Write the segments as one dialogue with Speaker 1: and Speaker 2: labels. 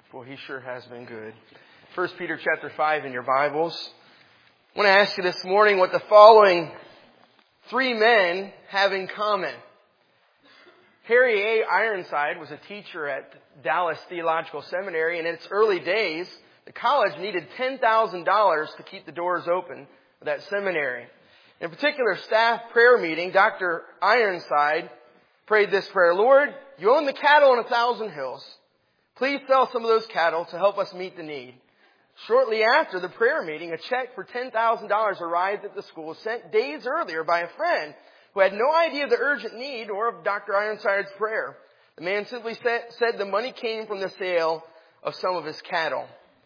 Speaker 1: Well, he sure has been good. 1 Peter chapter 5 in your Bibles. I want to ask you this morning what the following three men have in common. Harry A. Ironside was a teacher at Dallas Theological Seminary, and in its early days, the college needed $10,000 to keep the doors open for that seminary. In a particular staff prayer meeting, Dr. Ironside prayed this prayer: Lord, you own the cattle on 1,000 hills. Please sell some of those cattle to help us meet the need. Shortly after the prayer meeting, a check for $10,000 arrived at the school, sent days earlier by a friend who had no idea of the urgent need or of Dr. Ironside's prayer. The man simply said the money came from the sale of some of his cattle.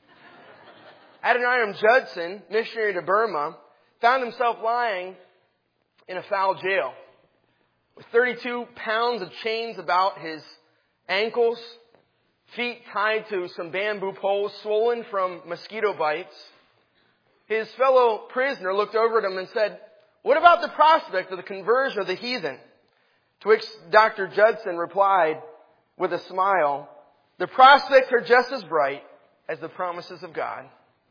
Speaker 1: Adoniram Judson, missionary to Burma, found himself lying in a foul jail with 32 pounds of chains about his ankles, feet tied to some bamboo poles, swollen from mosquito bites. His fellow prisoner looked over at him and said, "What about the prospect of the conversion of the heathen?" To which Dr. Judson replied with a smile, "The prospects are just as bright as the promises of God."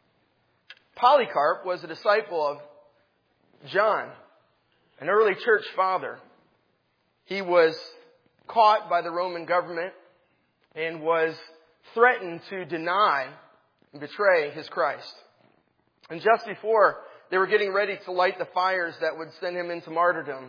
Speaker 1: Polycarp was a disciple of John, an early church father. He was caught by the Roman government and was threatened to deny and betray his Christ. And just before they were getting ready to light the fires that would send him into martyrdom,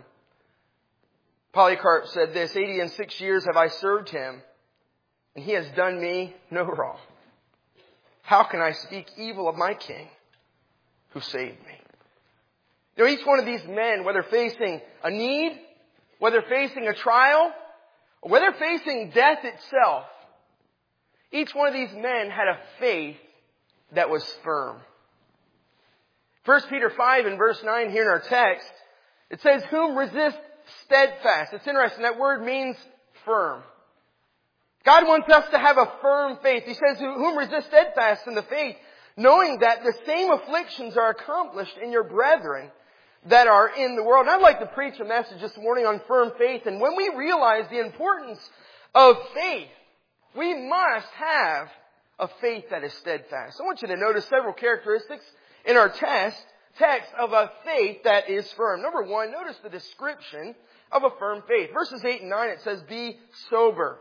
Speaker 1: Polycarp said this: 86 years have I served him, and he has done me no wrong. How can I speak evil of my king who saved me? You know, each one of these men, whether facing a need, whether facing a trial, or whether facing death itself, each one of these men had a faith that was firm. 1 Peter 5 and verse 9 here in our text, it says, whom resist steadfast. It's interesting, that word means firm. God wants us to have a firm faith. He says, whom resist steadfast in the faith, knowing that the same afflictions are accomplished in your brethren that are in the world. And I'd like to preach a message this morning on firm faith. And when we realize the importance of faith, we must have a faith that is steadfast. I want you to notice several characteristics in our text of a faith that is firm. Number one, notice the description of a firm faith. Verses 8 and 9, it says, be sober.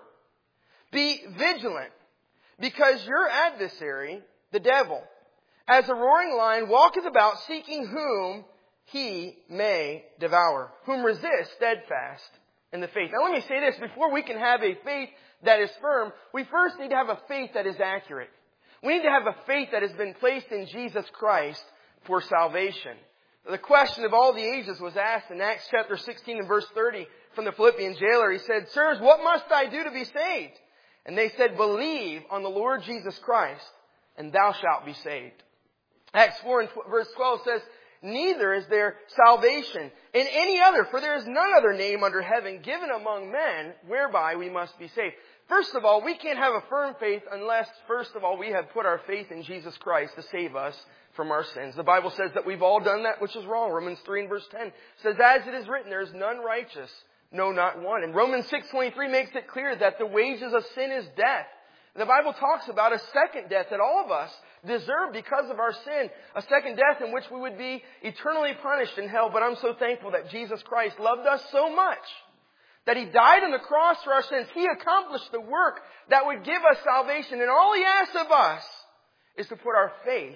Speaker 1: Be vigilant, because your adversary, the devil, as a roaring lion, walketh about seeking whom he may devour. Whom resist steadfast in the faith. Now let me say this, before we can have a faith that is firm, we first need to have a faith that is accurate. We need to have a faith that has been placed in Jesus Christ for salvation. The question of all the ages was asked in Acts chapter 16 and verse 30 from the Philippian jailer. He said, sirs, what must I do to be saved? And they said, believe on the Lord Jesus Christ, and thou shalt be saved. Acts 4 and verse 12 says, neither is there salvation in any other, for there is none other name under heaven given among men whereby we must be saved. First of all, we can't have a firm faith unless, first of all, we have put our faith in Jesus Christ to save us from our sins. The Bible says that we've all done that which is wrong. Romans 3 and verse 10 says, as it is written, there is none righteous, no, not one. And Romans 6:23 makes it clear that the wages of sin is death. And the Bible talks about a second death that all of us deserve because of our sin. A second death in which we would be eternally punished in hell. But I'm so thankful that Jesus Christ loved us so much that He died on the cross for our sins. He accomplished the work that would give us salvation. And all He asks of us is to put our faith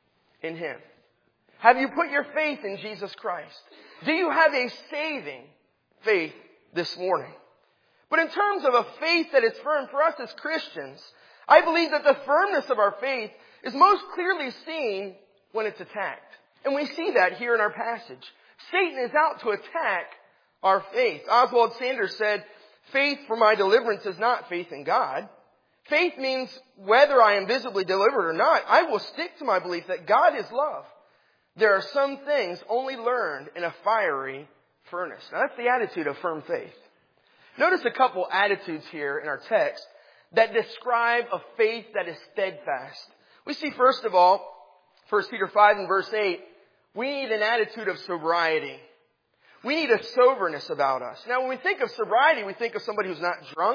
Speaker 1: in Him. Have you put your faith in Jesus Christ? Do you have a saving faith this morning? But in terms of a faith that is firm for us as Christians, I believe that the firmness of our faith is most clearly seen when it's attacked. And we see that here in our passage. Satan is out to attack our faith. Oswald Sanders said, faith for my deliverance is not faith in God. Faith means whether I am visibly delivered or not, I will stick to my belief that God is love. There are some things only learned in a fiery furnace. Now that's the attitude of firm faith. Notice a couple attitudes here in our text that describe a faith that is steadfast. We see first of all, 1 Peter 5 and verse 8, we need an attitude of sobriety. We need a soberness about us. Now when we think of sobriety, we think of somebody who's not drunk,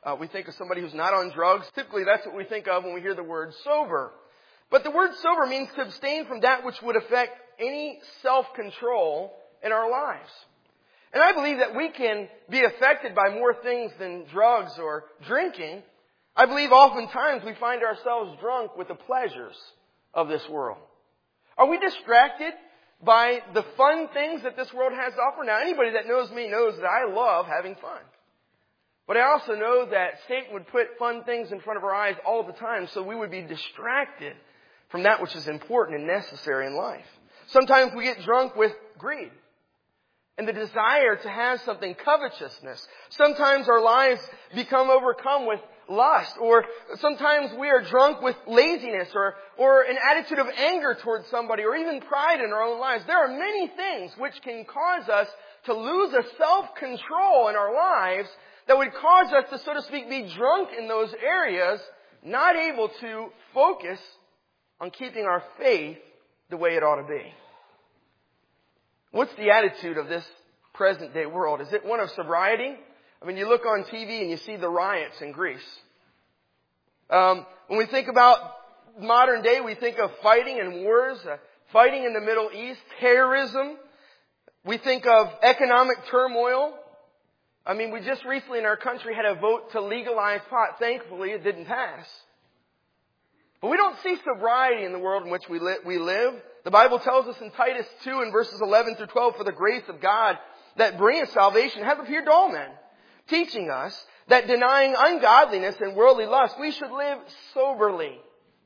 Speaker 1: We think of somebody who's not on drugs. Typically, that's what we think of when we hear the word sober. But the word sober means to abstain from that which would affect any self-control in our lives. And I believe that we can be affected by more things than drugs or drinking. I believe oftentimes we find ourselves drunk with the pleasures of this world. Are we distracted by the fun things that this world has to offer? Now, anybody that knows me knows that I love having fun. But I also know that Satan would put fun things in front of our eyes all the time, so we would be distracted from that which is important and necessary in life. Sometimes we get drunk with greed and the desire to have something, covetousness. Sometimes our lives become overcome with lust, or sometimes we are drunk with laziness or an attitude of anger towards somebody, or even pride in our own lives. There are many things which can cause us to lose a self-control in our lives that would cause us to, so to speak, be drunk in those areas, not able to focus on keeping our faith the way it ought to be. What's the attitude of this present day world? Is it one of sobriety? I mean, you look on TV and you see the riots in Greece. When we think about modern day, we think of fighting and wars, fighting in the Middle East, terrorism. We think of economic turmoil. I mean, we just recently in our country had a vote to legalize pot. Thankfully, it didn't pass. But we don't see sobriety in the world in which we live. The Bible tells us in Titus 2 and verses 11 through 12, for the grace of God that bringeth salvation hath appeared to all men, teaching us that denying ungodliness and worldly lust, we should live soberly,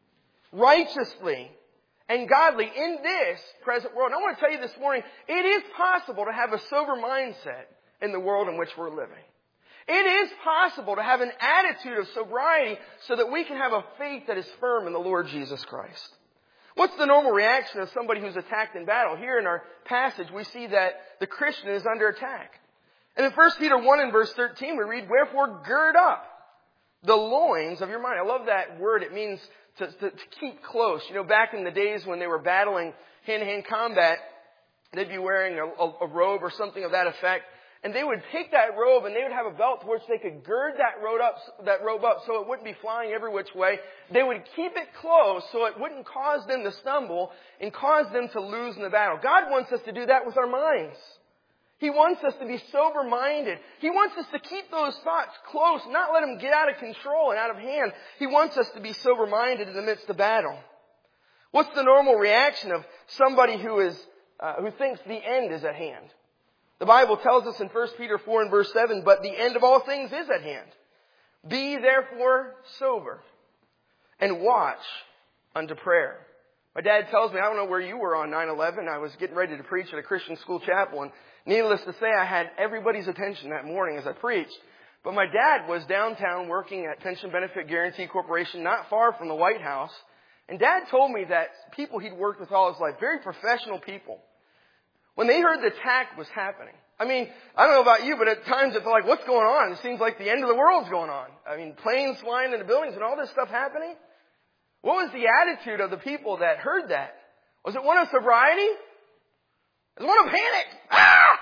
Speaker 1: righteously, and godly in this present world. And I want to tell you this morning, it is possible to have a sober mindset in the world in which we're living. It is possible to have an attitude of sobriety so that we can have a faith that is firm in the Lord Jesus Christ. What's the normal reaction of somebody who's attacked in battle? Here in our passage, we see that the Christian is under attack. And in 1 Peter 1 and verse 13, we read, wherefore gird up the loins of your mind. I love that word. It means to keep close. You know, back in the days when they were battling hand-to-hand combat, they'd be wearing a robe or something of that effect. And they would take that robe and they would have a belt to which they could gird that robe up so it wouldn't be flying every which way. They would keep it close so it wouldn't cause them to stumble and cause them to lose in the battle. God wants us to do that with our minds. He wants us to be sober-minded. He wants us to keep those thoughts close, not let them get out of control and out of hand. He wants us to be sober-minded in the midst of battle. What's the normal reaction of somebody who thinks the end is at hand? The Bible tells us in 1 Peter 4 and verse 7, but the end of all things is at hand. Be therefore sober and watch unto prayer. My dad tells me, I don't know where you were on 9/11. I was getting ready to preach at a Christian school chapel, and needless to say, I had everybody's attention that morning as I preached. But my dad was downtown working at Pension Benefit Guaranty Corporation, not far from the White House. And Dad told me that people he'd worked with all his life, very professional people, when they heard the attack was happening. I mean, I don't know about you, but at times it felt like, what's going on? It seems like the end of the world's going on. I mean, planes flying into buildings and all this stuff happening. What was the attitude of the people that heard that? Was it one of sobriety? It was one of panic. Ah!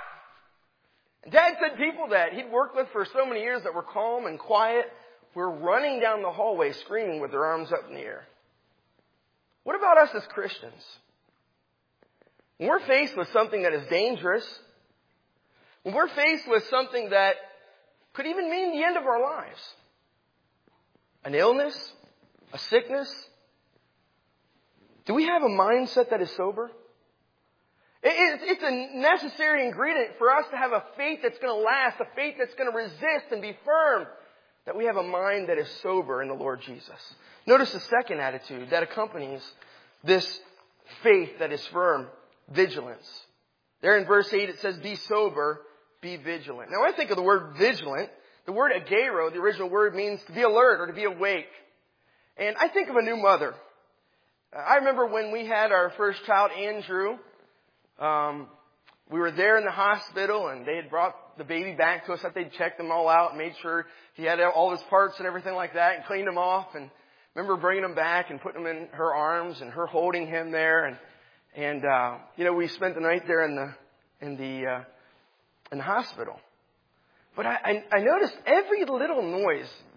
Speaker 1: And Dad said people that he'd worked with for so many years that were calm and quiet were running down the hallway screaming with their arms up in the air. What about us as Christians? When we're faced with something that is dangerous, when we're faced with something that could even mean the end of our lives, an illness, a sickness, do we have a mindset that is sober? It's a necessary ingredient for us to have a faith that's going to last, a faith that's going to resist and be firm, that we have a mind that is sober in the Lord Jesus. Notice the second attitude that accompanies this faith that is firm. Vigilance. There in verse 8 it says, be sober, be vigilant. Now when I think of the word vigilant, the word agero, the original word, means to be alert or to be awake. And I think of a new mother. I remember when we had our first child, Andrew, we were there in the hospital and they had brought the baby back to us. They'd checked them all out and made sure he had all his parts and everything like that and cleaned them off. And I remember bringing him back and putting him in her arms and her holding him there. And we spent the night there in the hospital. But I noticed every little noise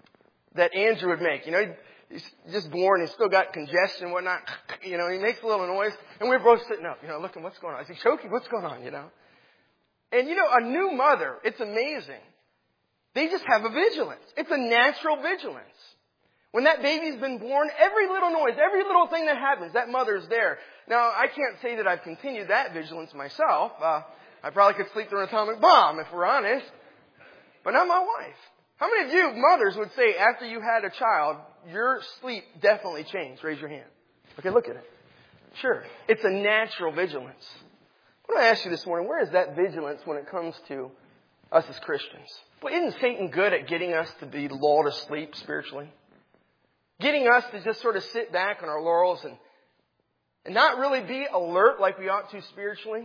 Speaker 1: that Andrew would make. He's just born, he's still got congestion and whatnot. He makes a little noise. And we're both sitting up, looking, what's going on? Is he choking? What's going on, And a new mother, it's amazing. They just have a vigilance. It's a natural vigilance. When that baby's been born, every little noise, every little thing that happens, that mother's there. Now, I can't say that I've continued that vigilance myself. I probably could sleep through an atomic bomb, if we're honest. But not my wife. How many of you mothers would say after you had a child, your sleep definitely changed? Raise your hand. Okay, look at it. Sure. It's a natural vigilance. I want to ask you this morning, where is that vigilance when it comes to us as Christians? Well, isn't Satan good at getting us to be lulled asleep spiritually? Getting us to just sort of sit back on our laurels and not really be alert like we ought to spiritually?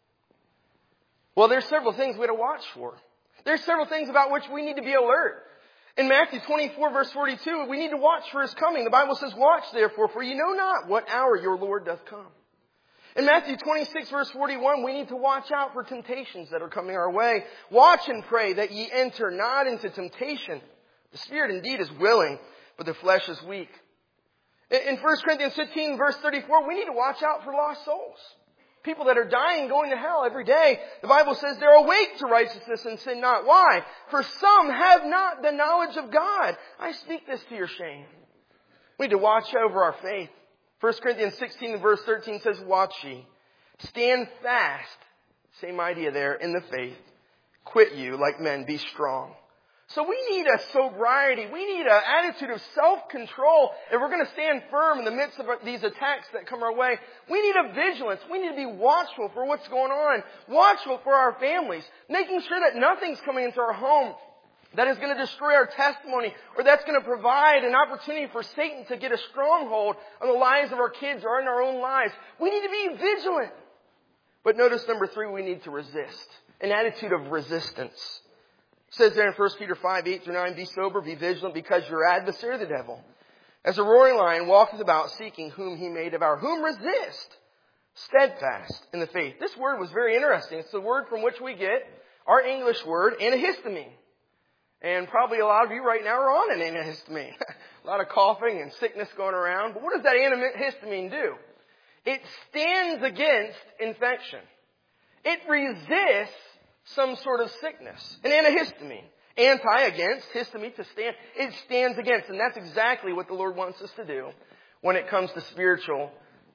Speaker 1: Well, there's several things we have to watch for. There's several things about which we need to be alert. In Matthew 24, verse 42, we need to watch for His coming. The Bible says, watch therefore, for you know not what hour your Lord doth come. In Matthew 26, verse 41, we need to watch out for temptations that are coming our way. Watch and pray that ye enter not into temptation. The spirit indeed is willing, but the flesh is weak. In 1 Corinthians 15, verse 34, we need to watch out for lost souls. People that are dying, going to hell every day. The Bible says they're awake to righteousness and sin not. Why? For some have not the knowledge of God. I speak this to your shame. We need to watch over our faith. 1 Corinthians 16 verse 13 says, watch ye. Stand fast. Same idea there in the faith. Quit you like men. Be strong. So we need a sobriety. We need an attitude of self-control. If we're going to stand firm in the midst of these attacks that come our way, we need a vigilance. We need to be watchful for what's going on. Watchful for our families. Making sure that nothing's coming into our home that is going to destroy our testimony or that's going to provide an opportunity for Satan to get a stronghold on the lives of our kids or in our own lives. We need to be vigilant. But notice number 3, we need to resist. An attitude of resistance. It says there in 1 Peter 5, 8 through 9, be sober, be vigilant, because your adversary, the devil, as a roaring lion, walketh about seeking whom he may devour. Whom resist? Steadfast in the faith. This word was very interesting. It's the word from which we get our English word, antihistamine. And probably a lot of you right now are on an antihistamine. A lot of coughing and sickness going around. But what does that antihistamine do? It stands against infection. It resists some sort of sickness. An antihistamine. Anti against, histamine to stand. It stands against. And that's exactly what the Lord wants us to do when it comes to spiritual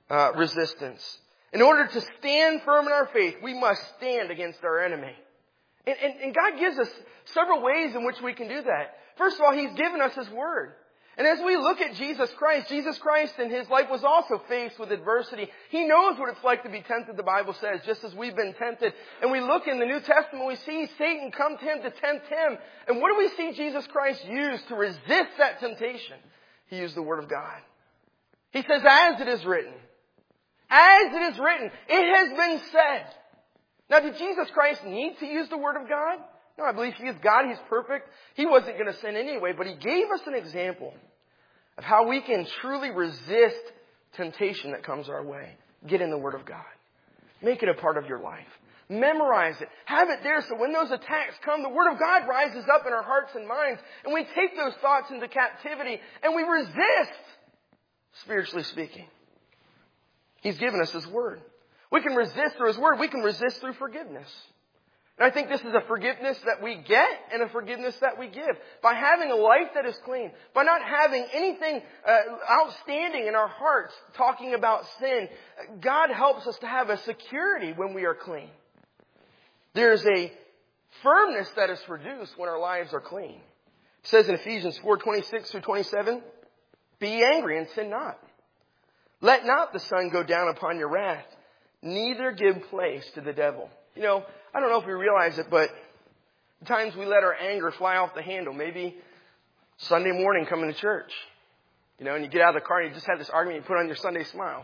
Speaker 1: resistance. In order to stand firm in our faith, we must stand against our enemy. And God gives us several ways in which we can do that. First of all, He's given us His Word. And as we look at Jesus Christ in His life was also faced with adversity. He knows what it's like to be tempted, the Bible says, just as we've been tempted. And we look in the New Testament, we see Satan come to Him to tempt Him. And what do we see Jesus Christ use to resist that temptation? He used the Word of God. He says, as it is written. As it is written. It has been said. Now, did Jesus Christ need to use the Word of God? No, I believe He is God. He's perfect. He wasn't going to sin anyway, but He gave us an example of how we can truly resist temptation that comes our way. Get in the Word of God. Make it a part of your life. Memorize it. Have it there so when those attacks come, the Word of God rises up in our hearts and minds, and we take those thoughts into captivity, and we resist, spiritually speaking. He's given us His Word. We can resist through His Word. We can resist through forgiveness. And I think this is a forgiveness that we get and a forgiveness that we give. By having a life that is clean. By not having anything outstanding in our hearts talking about sin. God helps us to have a security when we are clean. There's a firmness that is produced when our lives are clean. It says in Ephesians 4:26 through 27, be ye angry and sin not. Let not the sun go down upon your wrath. Neither give place to the devil. You know, I don't know if we realize it, but at times we let our anger fly off the handle. Maybe Sunday morning coming to church. You know, and you get out of the car and you just have this argument, you put on your Sunday smile.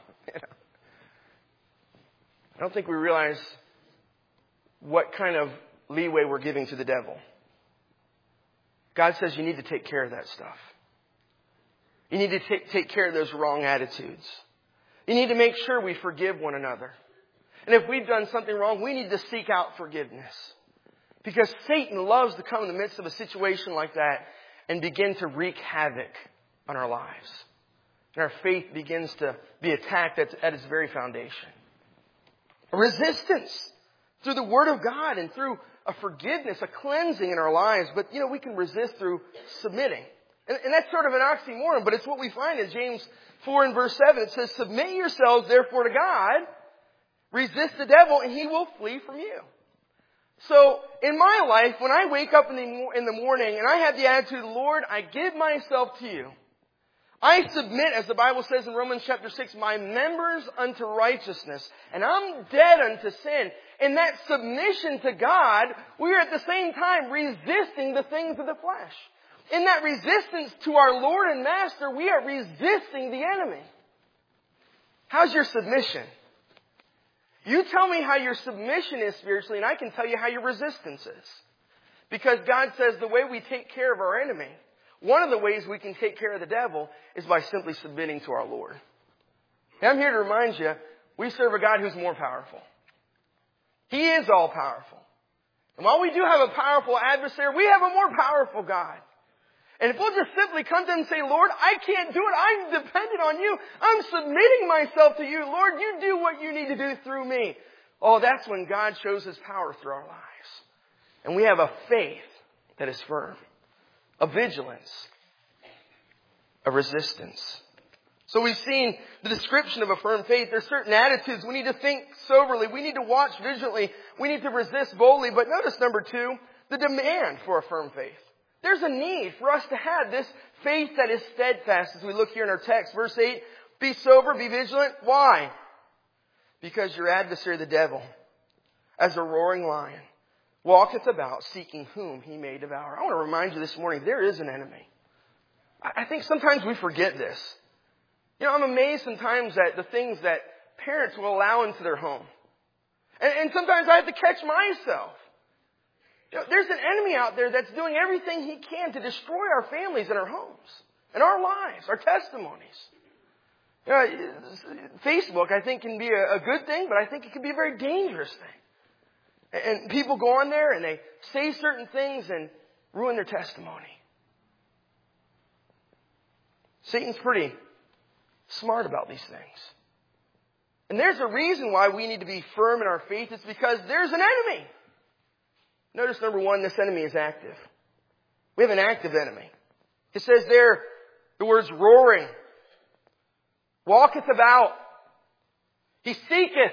Speaker 1: I don't think we realize what kind of leeway we're giving to the devil. God says you need to take care of that stuff. You need to take care of those wrong attitudes. You need to make sure we forgive one another. And if we've done something wrong, we need to seek out forgiveness. Because Satan loves to come in the midst of a situation like that and begin to wreak havoc on our lives. And our faith begins to be attacked at its very foundation. A resistance through the Word of God and through a forgiveness, a cleansing in our lives. But, we can resist through submitting. And that's sort of an oxymoron, but it's what we find in James 4 and verse 7. It says, submit yourselves therefore to God, resist the devil, and he will flee from you. So, in my life, when I wake up in the morning and I have the attitude, Lord, I give myself to you. I submit, as the Bible says in Romans chapter 6, my members unto righteousness, and I'm dead unto sin. In that submission to God, we are at the same time resisting the things of the flesh. In that resistance to our Lord and Master, we are resisting the enemy. How's your submission? You tell me how your submission is spiritually, and I can tell you how your resistance is. Because God says the way we take care of our enemy, one of the ways we can take care of the devil is by simply submitting to our Lord. And I'm here to remind you, we serve a God who's more powerful. He is all powerful. And while we do have a powerful adversary, we have a more powerful God. And if we'll just simply come to Him and say, Lord, I can't do it. I'm dependent on you. I'm submitting myself to you. Lord, you do what you need to do through me. Oh, that's when God shows His power through our lives. And we have a faith that is firm, a vigilance, a resistance. So we've seen the description of a firm faith. There's certain attitudes. We need to think soberly. We need to watch vigilantly. We need to resist boldly. But notice number 2, the demand for a firm faith. There's a need for us to have this faith that is steadfast as we look here in our text. Verse 8, be sober, be vigilant. Why? Because your adversary, the devil, as a roaring lion, walketh about seeking whom he may devour. I want to remind you this morning, there is an enemy. I think sometimes we forget this. I'm amazed sometimes at the things that parents will allow into their home. And sometimes I have to catch myself. There's an enemy out there that's doing everything he can to destroy our families and our homes and our lives, our testimonies. Facebook, I think, can be a good thing, but I think it can be a very dangerous thing. And people go on there and they say certain things and ruin their testimony. Satan's pretty smart about these things. And there's a reason why we need to be firm in our faith. It's because there's an enemy. Notice number 1, this enemy is active. We have an active enemy. It says there, the words roaring, walketh about, he seeketh,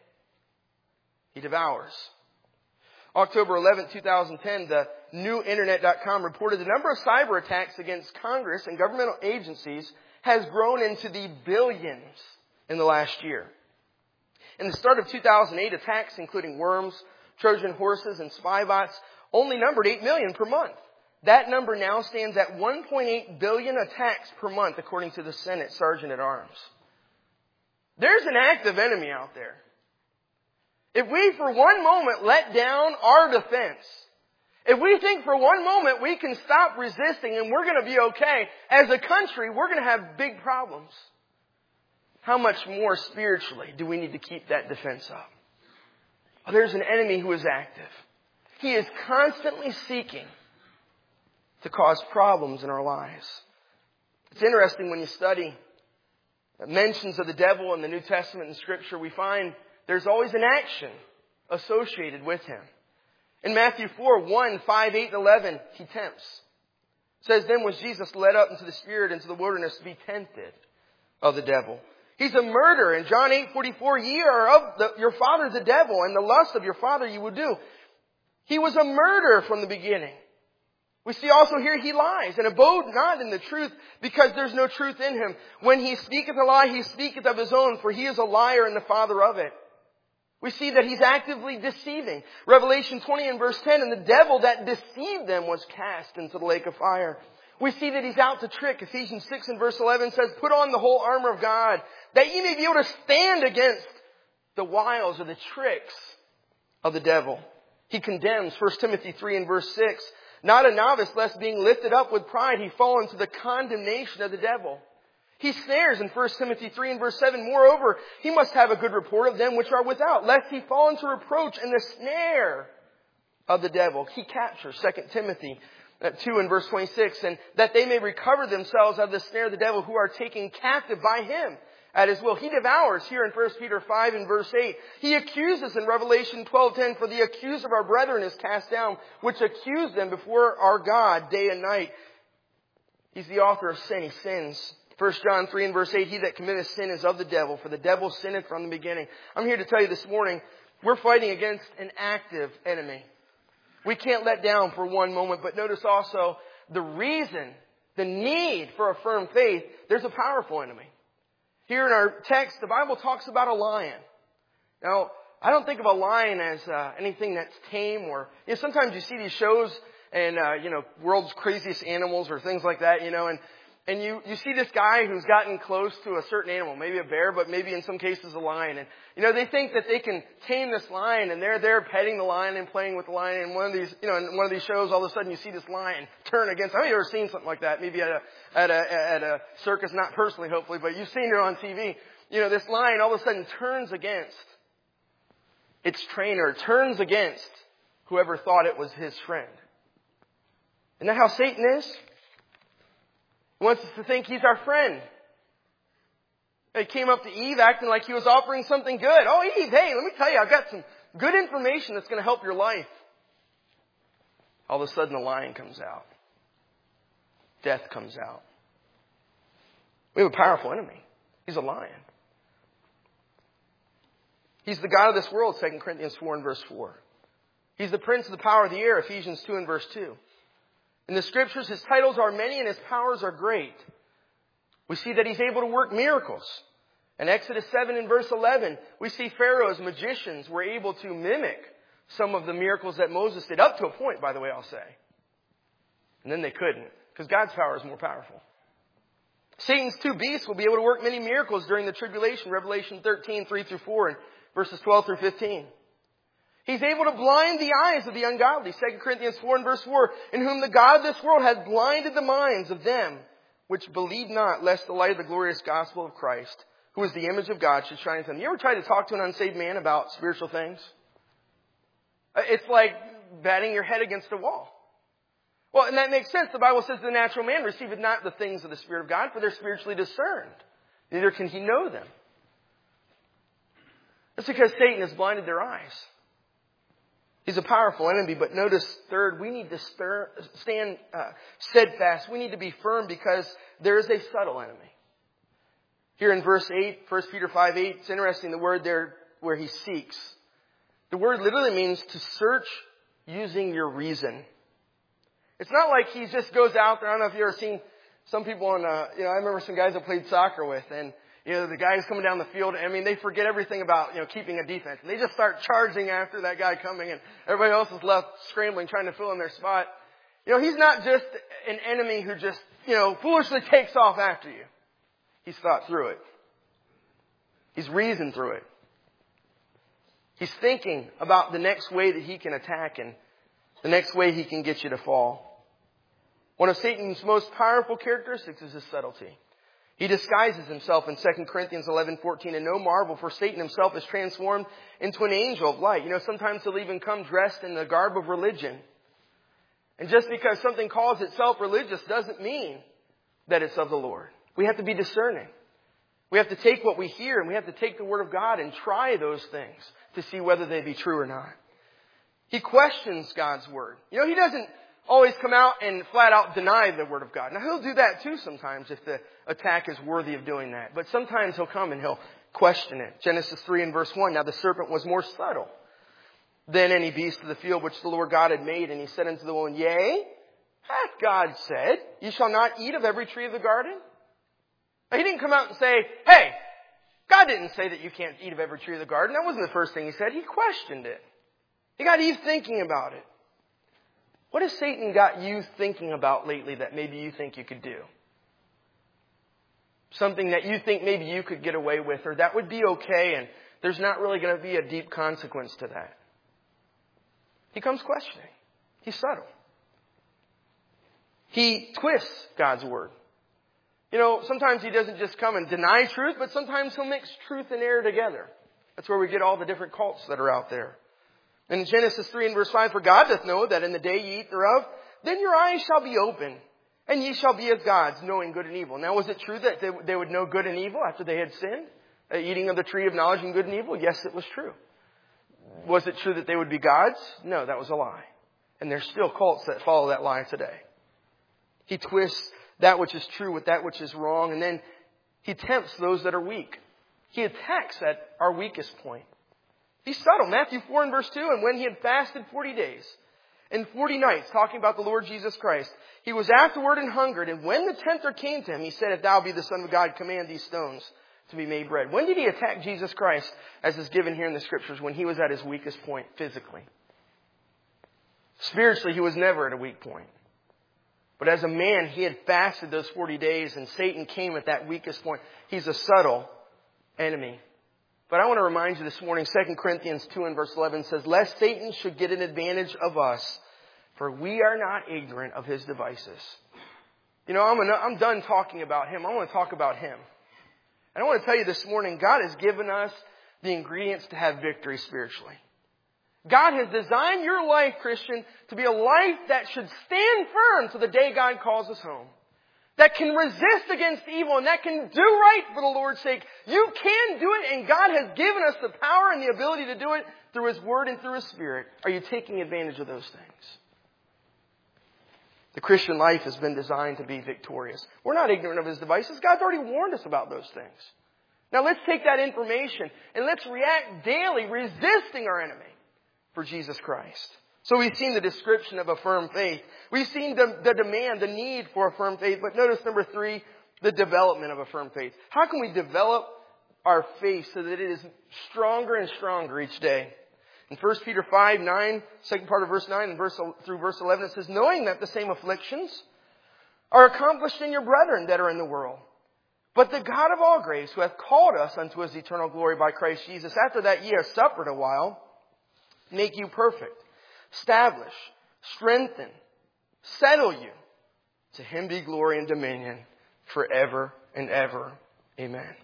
Speaker 1: he devours. October 11, 2010, the newinternet.com reported the number of cyber attacks against Congress and governmental agencies has grown into the billions in the last year. In the start of 2008, attacks including worms, Trojan horses, and spy bots only numbered 8 million per month. That number now stands at 1.8 billion attacks per month, according to the Senate Sergeant at Arms. There's an active enemy out there. If we for one moment let down our defense, if we think for one moment we can stop resisting and we're going to be okay, as a country, we're going to have big problems. How much more spiritually do we need to keep that defense up? Well, there's an enemy who is active. He is constantly seeking to cause problems in our lives. It's interesting when you study mentions of the devil in the New Testament and Scripture, we find there's always an action associated with him. In Matthew 4, 1, 5, 8, and 11, he tempts. It says, then was Jesus led up into the Spirit into the wilderness to be tempted of the devil. He's a murderer. In John 8:44, ye are of your father the devil, and the lust of your father you will do. He was a murderer from the beginning. We see also here he lies, and abode not in the truth, because there's no truth in him. When he speaketh a lie, he speaketh of his own, for he is a liar and the father of it. We see that he's actively deceiving. Revelation 20 and verse 10, and the devil that deceived them was cast into the lake of fire. We see that he's out to trick. Ephesians 6 and verse 11 says, put on the whole armor of God, that ye may be able to stand against the wiles or the tricks of the devil. He condemns 1 Timothy 3 and verse 6, not a novice, lest being lifted up with pride, he fall into the condemnation of the devil. He snares in 1 Timothy 3 and verse 7, moreover, he must have a good report of them which are without, lest he fall into reproach in the snare of the devil. He captures 2 Timothy 2 in verse 26, and that they may recover themselves out of the snare of the devil, who are taken captive by him at his will. He devours here in 1 Peter 5 and verse 8. He accuses in Revelation 12:10, for the accuser of our brethren is cast down, which accused them before our God day and night. He's the author of sin. He sins. 1 John 3 and verse 8, he that committeth sin is of the devil, for the devil sinneth from the beginning. I'm here to tell you this morning, we're fighting against an active enemy. We can't let down for one moment, but notice also the reason, the need for a firm faith, there's a powerful enemy. Here in our text, the Bible talks about a lion. Now, I don't think of a lion as anything that's tame or, sometimes you see these shows and, world's craziest animals or things like that, and you see this guy who's gotten close to a certain animal, maybe a bear, but maybe in some cases a lion. And, they think that they can tame this lion, and they're there petting the lion and playing with the lion. And one of these, in one of these shows, all of a sudden you see this lion turn against. Have you ever seen something like that? Maybe at a circus, not personally, hopefully, but you've seen it on TV. This lion all of a sudden turns against its trainer, turns against whoever thought it was his friend. Isn't that how Satan is? He wants us to think he's our friend. He came up to Eve acting like he was offering something good. Oh, Eve, hey, let me tell you, I've got some good information that's going to help your life. All of a sudden, the lion comes out. Death comes out. We have a powerful enemy. He's a lion. He's the God of this world, 2 Corinthians 4 and verse 4. He's the prince of the power of the air, Ephesians 2 and verse 2. In the scriptures, his titles are many and his powers are great. We see that he's able to work miracles. In Exodus 7 and verse 11, we see Pharaoh's magicians were able to mimic some of the miracles that Moses did, up to a point, by the way, I'll say. And then they couldn't, because God's power is more powerful. Satan's two beasts will be able to work many miracles during the tribulation, Revelation 13, 3 through 4, and verses 12 through 15. He's able to blind the eyes of the ungodly. 2 Corinthians 4 and verse 4. In whom the God of this world hath blinded the minds of them which believe not, lest the light of the glorious gospel of Christ, who is the image of God, should shine in them. You ever try to talk to an unsaved man about spiritual things? It's like batting your head against a wall. Well, and that makes sense. The Bible says the natural man receiveth not the things of the Spirit of God, for they're spiritually discerned. Neither can he know them. That's because Satan has blinded their eyes. He's a powerful enemy, but notice, third, we need to stand steadfast. We need to be firm because there is a subtle enemy. Here in verse 8, 1 Peter 5:8, it's interesting, the word there where he seeks. The word literally means to search using your reason. It's not like he just goes out there. I don't know if you've ever seen some people on, I remember some guys I played soccer with, and the guys coming down the field, they forget everything about, keeping a defense. And they just start charging after that guy coming, and everybody else is left scrambling, trying to fill in their spot. He's not just an enemy who just, foolishly takes off after you. He's thought through it. He's reasoned through it. He's thinking about the next way that he can attack and the next way he can get you to fall. One of Satan's most powerful characteristics is his subtlety. He disguises himself in 2 Corinthians 11:14, and no marvel, for Satan himself is transformed into an angel of light. Sometimes he'll even come dressed in the garb of religion. And just because something calls itself religious doesn't mean that it's of the Lord. We have to be discerning. We have to take what we hear, and we have to take the Word of God and try those things to see whether they be true or not. He questions God's Word. He doesn't always come out and flat out deny the Word of God. Now, he'll do that too sometimes if the attack is worthy of doing that. But sometimes he'll come and he'll question it. Genesis 3 and verse 1, now the serpent was more subtle than any beast of the field which the Lord God had made. And he said unto the woman, Yea, hath God said, Ye shall not eat of every tree of the garden? Now, he didn't come out and say, Hey, God didn't say that you can't eat of every tree of the garden. That wasn't the first thing he said. He questioned it. He got Eve thinking about it. What has Satan got you thinking about lately that maybe you think you could do? Something that you think maybe you could get away with, or that would be okay, and there's not really going to be a deep consequence to that. He comes questioning. He's subtle. He twists God's Word. Sometimes he doesn't just come and deny truth, but sometimes he'll mix truth and error together. That's where we get all the different cults that are out there. In Genesis 3 and verse 5, for God doth know that in the day ye eat thereof, Then your eyes shall be open, and ye shall be as gods, knowing good and evil. Now, was it true that they would know good and evil after they had sinned? Eating of the tree of knowledge and good and evil? Yes, it was true. Was it true that they would be gods? No, that was a lie. And there's still cults that follow that lie today. He twists that which is true with that which is wrong, and then he tempts those that are weak. He attacks at our weakest point. He's subtle. Matthew 4 and verse 2, and when he had fasted 40 days and 40 nights, talking about the Lord Jesus Christ, he was afterward and hungered, and when the tempter came to him, he said, if thou be the Son of God, command these stones to be made bread. When did he attack Jesus Christ, as is given here in the Scriptures? When he was at his weakest point physically. Spiritually, he was never at a weak point. But as a man, he had fasted those 40 days, and Satan came at that weakest point. He's a subtle enemy. But I want to remind you this morning, 2 Corinthians 2 and verse 11 says, lest Satan should get an advantage of us, for we are not ignorant of his devices. You know, I'm done talking about him. I want to talk about him. And I want to tell you this morning, God has given us the ingredients to have victory spiritually. God has designed your life, Christian, to be a life that should stand firm to the day God calls us home. That can resist against evil and that can do right for the Lord's sake. You can do it, and God has given us the power and the ability to do it through His Word and through His Spirit. Are you taking advantage of those things? The Christian life has been designed to be victorious. We're not ignorant of His devices. God's already warned us about those things. Now let's take that information and let's react daily, resisting our enemy for Jesus Christ. So we've seen the description of a firm faith. We've seen the demand, the need for a firm faith. But notice number 3, the development of a firm faith. How can we develop our faith so that it is stronger and stronger each day? In 1 Peter 5:9, second part of verse 9 and through verse 11, it says, knowing that the same afflictions are accomplished in your brethren that are in the world. But the God of all grace, who hath called us unto His eternal glory by Christ Jesus, after that ye have suffered a while, make you perfect, establish, strengthen, settle you. To Him be glory and dominion forever and ever. Amen.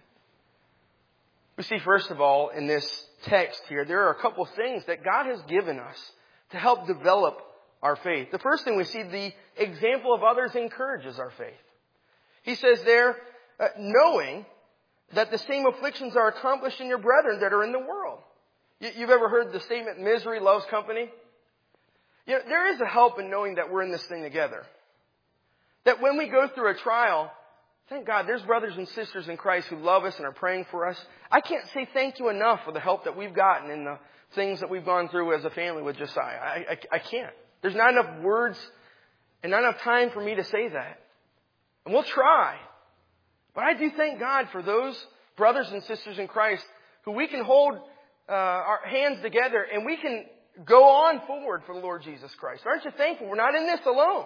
Speaker 1: We see, first of all, in this text here, there are a couple things that God has given us to help develop our faith. The first thing we see, the example of others encourages our faith. He says there, knowing that the same afflictions are accomplished in your brethren that are in the world. You've ever heard the statement, misery loves company? You know, there is a help in knowing that we're in this thing together. That when we go through a trial, thank God there's brothers and sisters in Christ who love us and are praying for us. I can't say thank you enough for the help that we've gotten in the things that we've gone through as a family with Josiah. I can't. There's not enough words and not enough time for me to say that. And we'll try. But I do thank God for those brothers and sisters in Christ who we can hold our hands together and we can go on forward for the Lord Jesus Christ. Aren't you thankful we're not in this alone?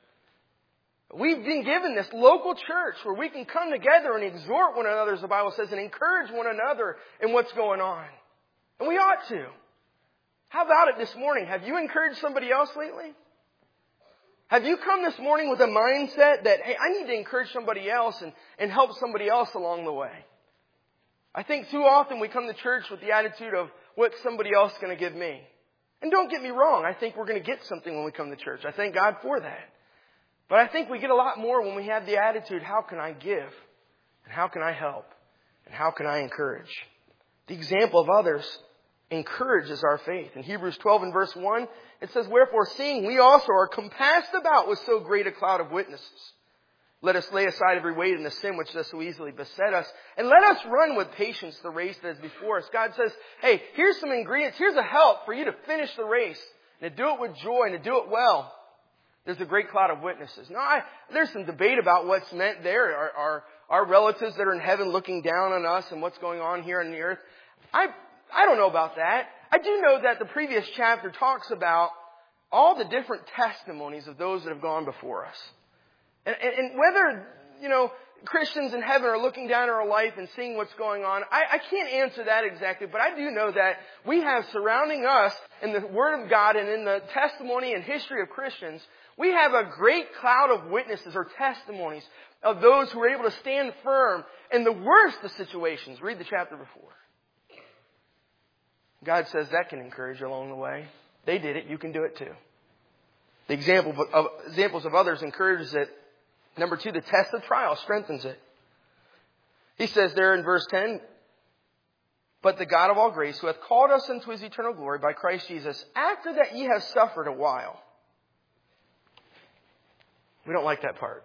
Speaker 1: We've been given this local church where we can come together and exhort one another, as the Bible says, and encourage one another in what's going on. And we ought to. How about it this morning? Have you encouraged somebody else lately? Have you come this morning with a mindset that, hey, I need to encourage somebody else and help somebody else along the way? I think too often we come to church with the attitude of what's somebody else going to give me. And don't get me wrong, I think we're going to get something when we come to church. I thank God for that. But I think we get a lot more when we have the attitude, how can I give? And how can I help? And how can I encourage? The example of others encourages our faith. In Hebrews 12 and verse 1, it says, wherefore seeing we also are compassed about with so great a cloud of witnesses, let us lay aside every weight and the sin which does so easily beset us, and let us run with patience the race that is before us. God says, hey, here's some ingredients. Here's a help for you to finish the race, and to do it with joy, and to do it well. There's a great cloud of witnesses. Now, there's some debate about what's meant there. Our relatives that are in heaven looking down on us and what's going on here on the earth. I don't know about that. I do know that the previous chapter talks about all the different testimonies of those that have gone before us. And whether, Christians in heaven are looking down at our life and seeing what's going on, I can't answer that exactly, but I do know that we have surrounding us in the Word of God and in the testimony and history of Christians, we have a great cloud of witnesses or testimonies of those who are able to stand firm in the worst of situations. Read the chapter before. God says that can encourage you along the way. They did it. You can do it too. The examples of others encourages it. Number 2, the test of trial strengthens it. He says there in verse 10, but the God of all grace, who hath called us into his eternal glory by Christ Jesus, after that ye have suffered a while. We don't like that part.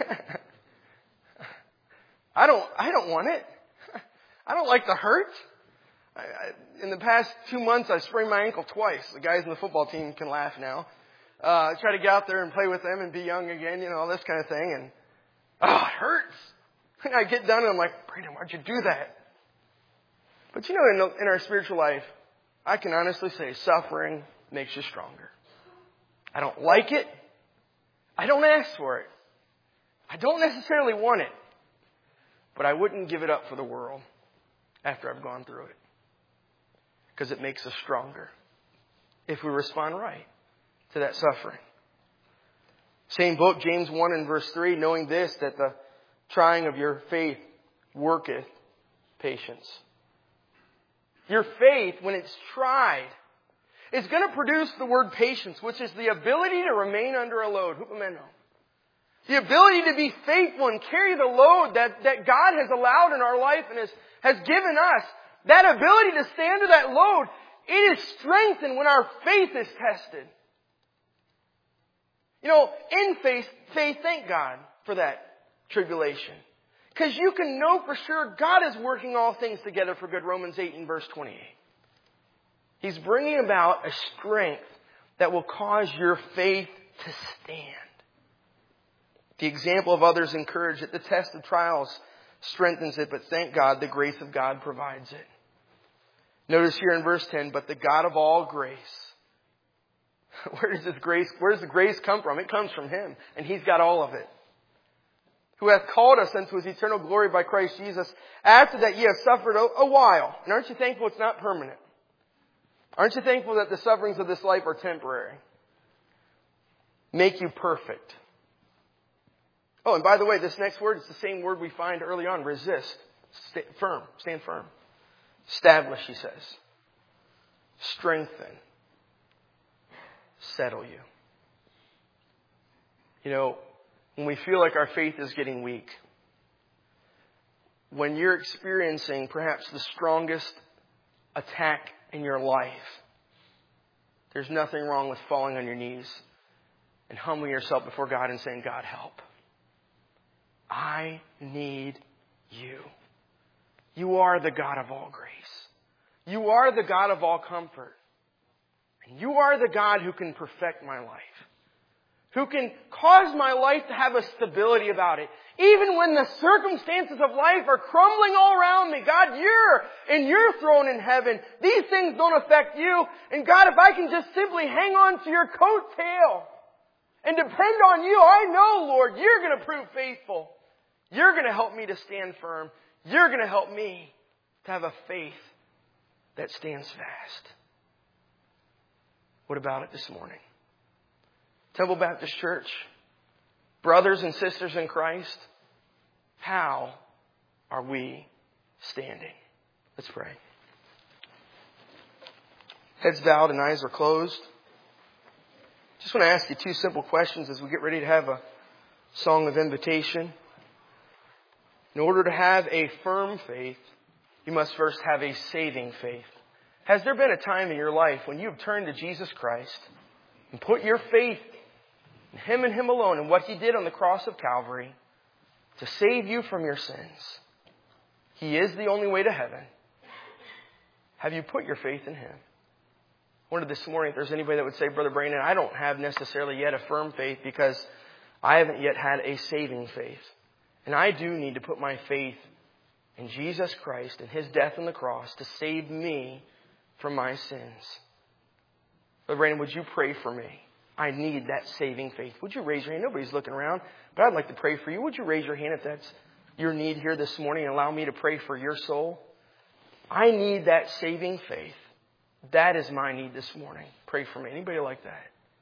Speaker 1: I don't want it. I don't like the hurt. In the past 2 months, I sprained my ankle twice. The guys in the football team can laugh now. I try to get out there and play with them and be young again, all this kind of thing. And, it hurts. And I get done and I'm like, Brandon, why'd you do that? But in our spiritual life, I can honestly say suffering makes you stronger. I don't like it. I don't ask for it. I don't necessarily want it. But I wouldn't give it up for the world after I've gone through it. Because it makes us stronger if we respond right to that suffering. Same book, James 1 and verse 3, knowing this, that the trying of your faith worketh patience. Your faith, when it's tried, is going to produce the word patience, which is the ability to remain under a load. Hupomeno. The ability to be faithful and carry the load that God has allowed in our life and has given us. That ability to stay under that load, it is strengthened when our faith is tested. In faith, thank God for that tribulation. Because you can know for sure God is working all things together for good. Romans 8 and verse 28. He's bringing about a strength that will cause your faith to stand. The example of others encourage it. The test of trials strengthens it. But thank God, the grace of God provides it. Notice here in verse 10, but the God of all grace. Where does the grace come from? It comes from Him. And He's got all of it. Who hath called us unto His eternal glory by Christ Jesus. After that ye have suffered a while. And aren't you thankful it's not permanent? Aren't you thankful that the sufferings of this life are temporary? Make you perfect. Oh, and by the way, this next word is the same word we find early on. Resist. Firm. Stand firm. Establish, he says. Strengthen. Settle you. When we feel like our faith is getting weak, when you're experiencing perhaps the strongest attack in your life, there's nothing wrong with falling on your knees and humbling yourself before God and saying, God, help. I need you. You are the God of all grace. You are the God of all comfort. And you are the God who can perfect my life. Who can cause my life to have a stability about it. Even when the circumstances of life are crumbling all around me. God, you're in your throne in heaven. These things don't affect you. And God, if I can just simply hang on to your coattail and depend on you, I know, Lord, you're going to prove faithful. You're going to help me to stand firm. You're going to help me to have a faith that stands fast. What about it this morning? Temple Baptist Church, brothers and sisters in Christ, how are we standing? Let's pray. Heads bowed and eyes are closed. Just want to ask you 2 simple questions as we get ready to have a song of invitation. In order to have a firm faith, you must first have a saving faith. Has there been a time in your life when you've turned to Jesus Christ and put your faith in Him and Him alone and what He did on the cross of Calvary to save you from your sins? He is the only way to heaven. Have you put your faith in Him? I wondered this morning if there's anybody that would say, Brother Brandon, I don't have necessarily yet a firm faith because I haven't yet had a saving faith. And I do need to put my faith in Jesus Christ and His death on the cross to save me from my sins. Brother Brandon, would you pray for me? I need that saving faith. Would you raise your hand? Nobody's looking around, but I'd like to pray for you. Would you raise your hand if that's your need here this morning and allow me to pray for your soul? I need that saving faith. That is my need this morning. Pray for me. Anybody like that?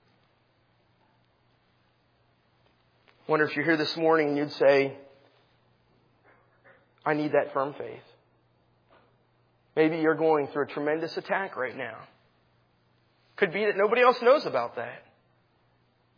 Speaker 1: I wonder if you're here this morning and you'd say, I need that firm faith. Maybe you're going through a tremendous attack right now. Could be that nobody else knows about that.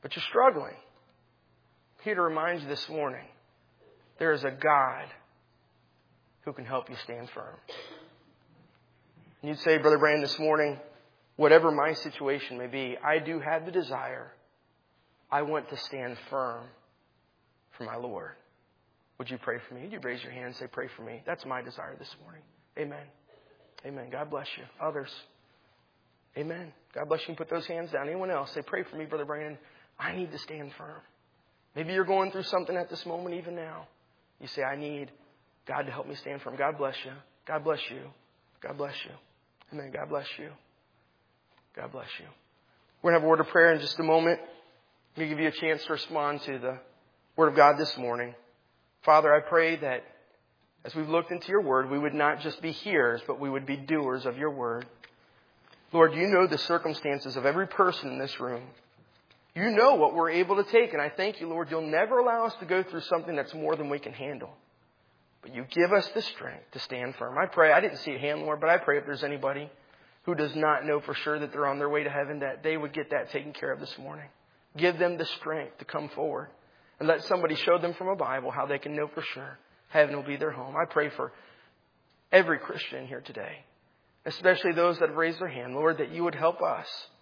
Speaker 1: but you're struggling. I'm here to remind you this morning, there is a God who can help you stand firm. And you'd say, Brother Brandon, this morning, whatever my situation may be, I do have the desire. I want to stand firm for my Lord. Would you pray for me? Would you raise your hand and say, pray for me? That's my desire this morning. Amen. Amen. God bless you. Others. Amen. God bless you. Put those hands down. Anyone else? Say, pray for me, Brother Brandon. I need to stand firm. Maybe you're going through something at this moment even now. You say, I need God to help me stand firm. God bless you. God bless you. God bless you. Amen. God bless you. God bless you. We're going to have a word of prayer in just a moment. I'm going to give you a chance to respond to the Word of God this morning. Father, I pray that as we've looked into your Word, we would not just be hearers, but we would be doers of your Word. Lord, you know the circumstances of every person in this room. You know what we're able to take. And I thank you, Lord, you'll never allow us to go through something that's more than we can handle. But you give us the strength to stand firm. I pray, I didn't see a hand, Lord, but I pray if there's anybody who does not know for sure that they're on their way to heaven, that they would get that taken care of this morning. Give them the strength to come forward. And let somebody show them from a Bible how they can know for sure heaven will be their home. I pray for every Christian here today, especially those that have raised their hand, Lord, that you would help us